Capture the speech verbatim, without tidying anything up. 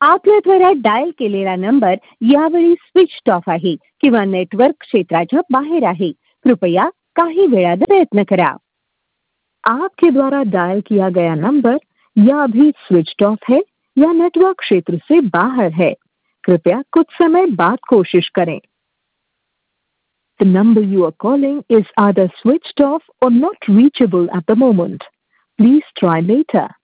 आपल्याद्वारा dial केलेला number यावेळी switched off आहे किंवा नेटवर्क क्षेत्राच्या बाहेर आहे. कृपया काही वेळात प्रयत्न करा. आपके द्वारा डायल किया गया नंबर या अभी स्विच्ड ऑफ है या नेटवर्क क्षेत्र से बाहर है. कृपया कुछ समय बाद कोशिश करें. The number you are calling is either switched off or not reachable at the moment. Please try later.